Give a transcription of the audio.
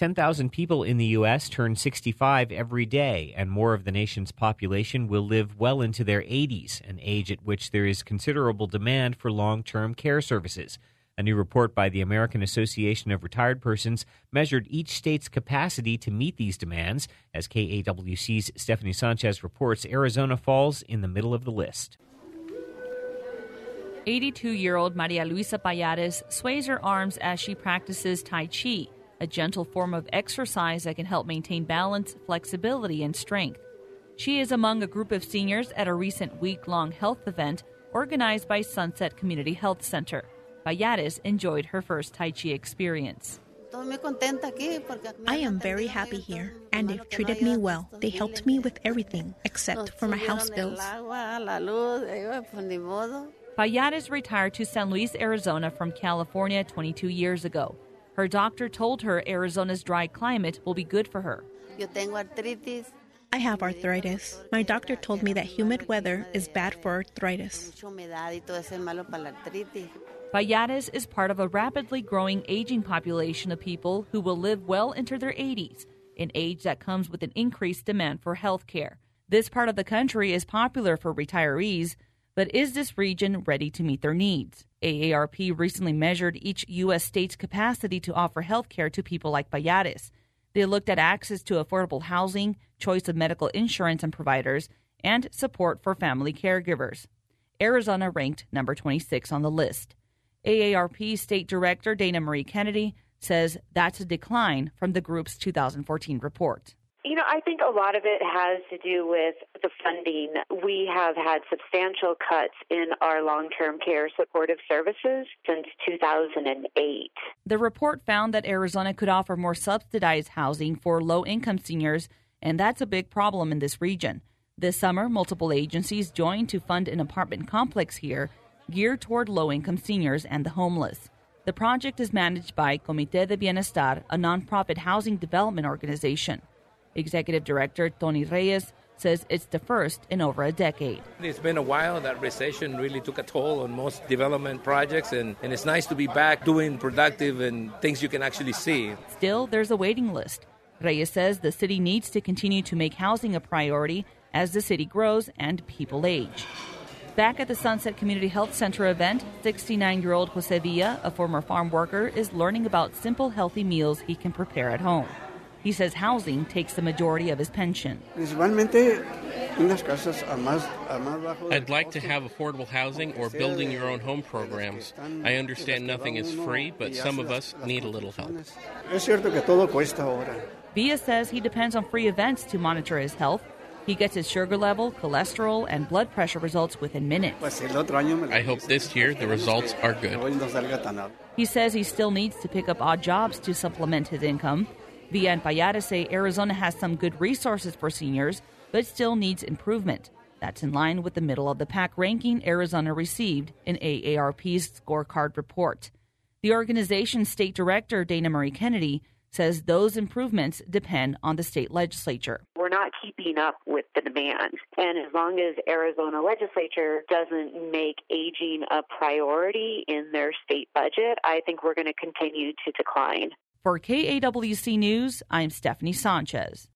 10,000 people in the U.S. turn 65 every day, and more of the nation's population will live well into their 80s, an age at which there is considerable demand for long-term care services. A new report by the American Association of Retired Persons measured each state's capacity to meet these demands. As KAWC's Stephanie Sanchez reports, Arizona falls in the middle of the list. 82-year-old Maria Luisa Pallares sways her arms as she practices Tai Chi, a gentle form of exercise that can help maintain balance, flexibility, and strength. She is among a group of seniors at a recent week-long health event organized by Sunset Community Health Center. Pallares enjoyed her first Tai Chi experience. I am very happy here, and they've treated me well. They helped me with everything except for my house bills. Pallares retired to San Luis, Arizona from California 22 years ago. Her doctor told her Arizona's dry climate will be good for her. I have arthritis. My doctor told me that humid weather is bad for arthritis. Pallares is part of a rapidly growing aging population of people who will live well into their 80s, an age that comes with an increased demand for health care. This part of the country is popular for retirees, but is this region ready to meet their needs? AARP recently measured each U.S. state's capacity to offer health care to people like Pallares. They looked at access to affordable housing, choice of medical insurance and providers, and support for family caregivers. Arizona ranked number 26 on the list. AARP State Director Dana Marie Kennedy says that's a decline from the group's 2014 report. I think a lot of it has to do with the funding. We have had substantial cuts in our long-term care supportive services since 2008. The report found that Arizona could offer more subsidized housing for low-income seniors, and that's a big problem in this region. This summer, multiple agencies joined to fund an apartment complex here geared toward low-income seniors and the homeless. The project is managed by Comité de Bienestar, a nonprofit housing development organization. Executive Director Tony Reyes says it's the first in over a decade. It's been a while. That recession really took a toll on most development projects, and it's nice to be back doing productive and things you can actually see. Still, there's a waiting list. Reyes says the city needs to continue to make housing a priority as the city grows and people age. Back at the Sunset Community Health Center event, 69-year-old Jose Villa, a former farm worker, is learning about simple, healthy meals he can prepare at home. He says housing takes the majority of his pension. I'd like to have affordable housing or building your own home programs. I understand nothing is free, but some of us need a little help. Villa says he depends on free events to monitor his health. He gets his sugar level, cholesterol, and blood pressure results within minutes. I hope this year the results are good. He says he still needs to pick up odd jobs to supplement his income. Villa and Pallares say Arizona has some good resources for seniors, but still needs improvement. That's in line with the middle-of-the-pack ranking Arizona received in AARP's scorecard report. The organization's state director, Dana Marie Kennedy, says those improvements depend on the state legislature. We're not keeping up with the demand. And as long as Arizona legislature doesn't make aging a priority in their state budget, I think we're going to continue to decline. For KAWC News, I'm Stephanie Sanchez.